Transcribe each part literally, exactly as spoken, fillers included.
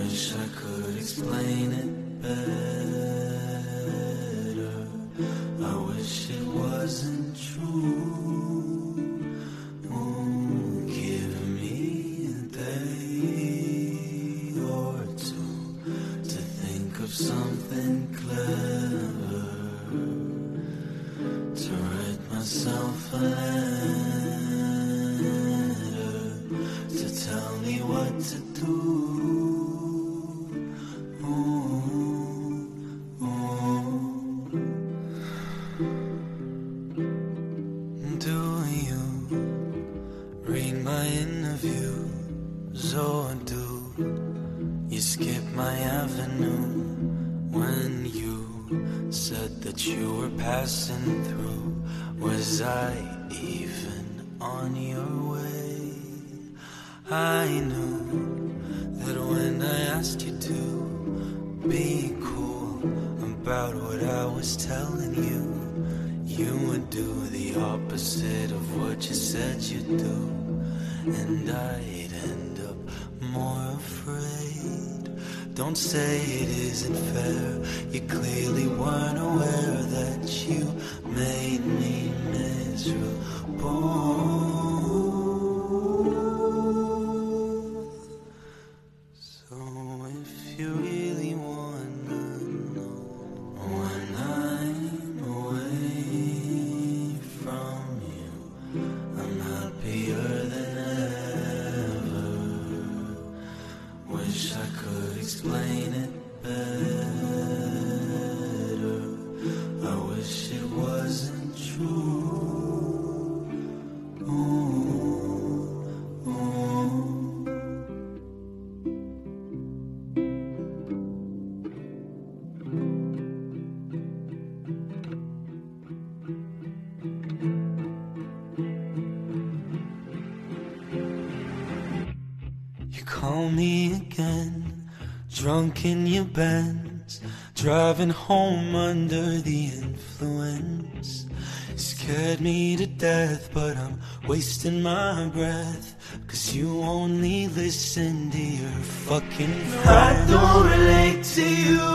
wish I could explain it better. I wish it wasn't true. Oh, give me a day or two to think of something clever, to write myself a letter, to tell me what to do. Do you read my interviews, or do you skip my avenue when you said that you were passing through? Was I even on your way? I knew that when I asked you to be cool about what I was telling you, you would do the opposite of what you said you'd do, and I'd end up more afraid. Don't say it isn't fair, you clearly weren't aware that you made me miserable. So if you really wanna know, when I'm away from you, I'm happier than ever. Wish I could explain it better. I wish it wasn't true. Ooh, ooh. You call me again, drunk in your Benz, driving home under the influence. Scared me to death, but I'm wasting my breath, 'cause you only listen to your fucking friends. I don't relate to you.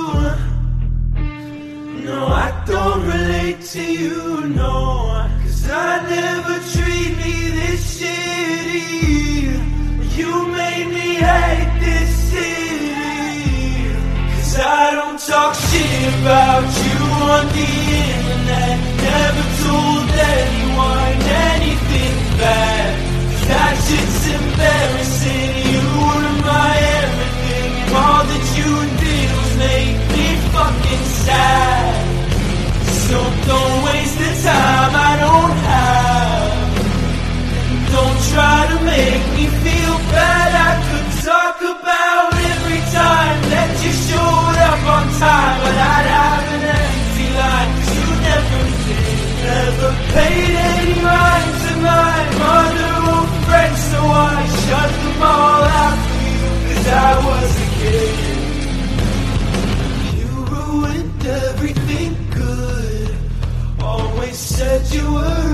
No, I don't relate to you, no, 'cause I never treat me this shitty. You made me hate this city, 'cause I don't talk shit about you on the internet. Never told anyone anything bad, 'cause that shit's embarrassing. You were my everything, and all that you did was make me fucking sad. So don't waste the time I don't have. Don't try to make me feel bad. I could talk about every time that you showed up on time, but I'd have an empty line, 'cause you never did. Never paid any mind to my mother or friends, so I shut them all out for you, 'cause I was a kid. You ruined everything good. Always said you were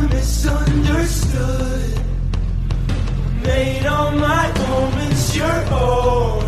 misunderstood. Made all my moments your own.